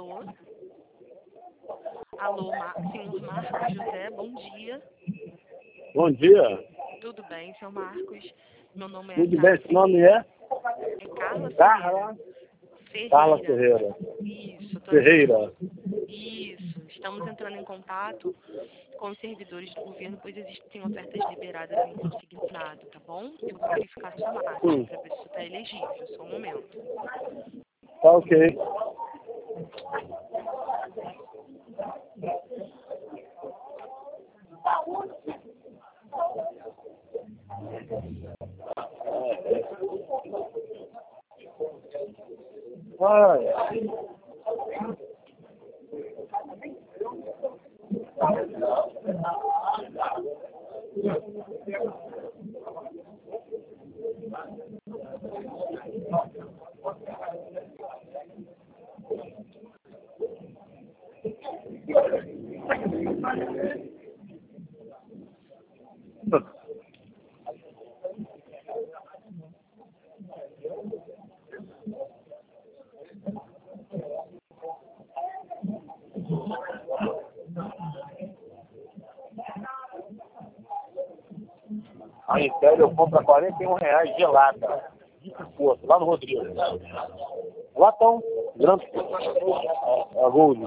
Alô? Alô, senhor Marcos José, bom dia. Bom dia. Tudo bem, senhor Marcos? Meu nome é Tudo bem, seu nome é? É Carla Carla. Ferreira. Carla Ferreira. Isso, Ferreira. Isso. Estamos entrando em contato com os servidores do governo, pois existem ofertas liberadas em consignado, tá bom? Eu vou verificar sua máquina para ver se você está elegível. Só um momento. Tá ok. Ai. A Intel eu compro a R$41 gelada. De força, lá no Rodrigo. Latão, grande. A Gold.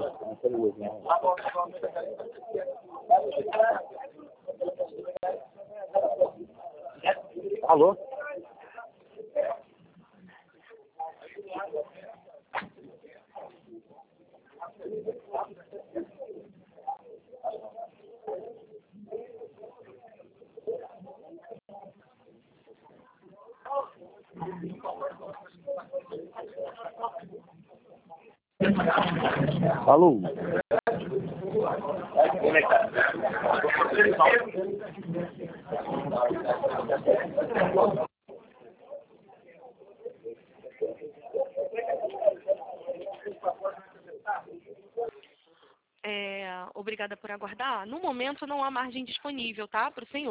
Alô? Alô? Obrigada por aguardar. No momento não há margem disponível, tá? Para o senhor.